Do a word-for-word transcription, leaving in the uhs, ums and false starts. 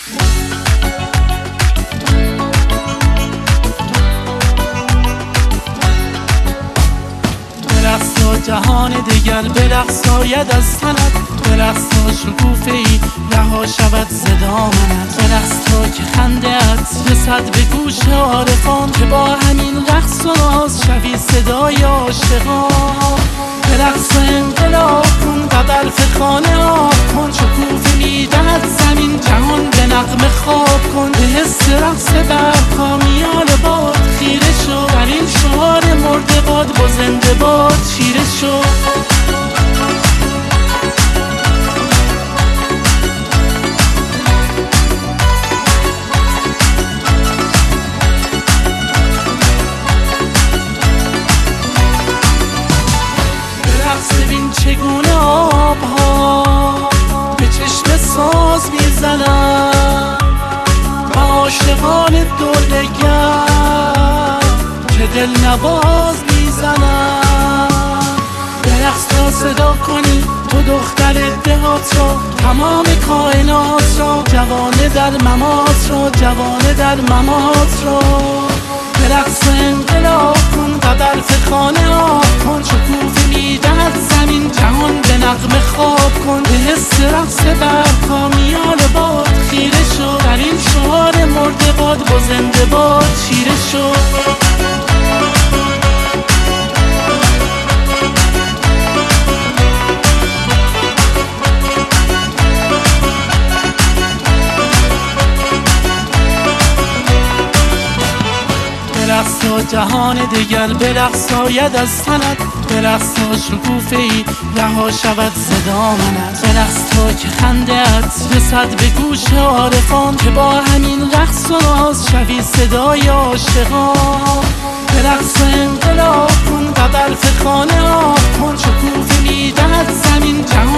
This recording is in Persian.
برقصا جهان دیگر، برقصاید از تنت، برقصا شکوفه ای رها شود صدا منت. برقص تا که خنده ات رسد به گوش عارفان، که با همین رقص و ناز شوی صدای عاشقان. برقص انقلاب کن، قدر خانه آب کن، شکوفه میدهد زمین جهان به نغمه خواب کن. به حس رقص برپا میان باد خیره شو، در این شعار مرده باد با زنده باد چیره شو. ببین چگونه آبها به چشم ساز میزنن، و عاشقان دردگر که دل نواز میزنن. برقص تا صدا کنی تو دختر دهات را، تمام کائنات را، جوانه در ممات را، جوانه در ممات را. برقص انقلاب کن، قدر خانه آب کن، شکوفه میدهد زمین جهان به نغمه خواب کن. به حس رقص برپا میان باد خیره شو، در این شعار مرده باد با زنده باد چیره شو. برقصا جهان دیگر، برقصاید از تنت، برقصا شکوفه ای رها شود صدا منت. برقص تا که خنده ات رسد به گوش عارفان، که با همین رقص و ناز شوی صدای عاشقان. برقص انقلاب کن، قدر خانه آب کن، شکوفه میدهد زمین جهان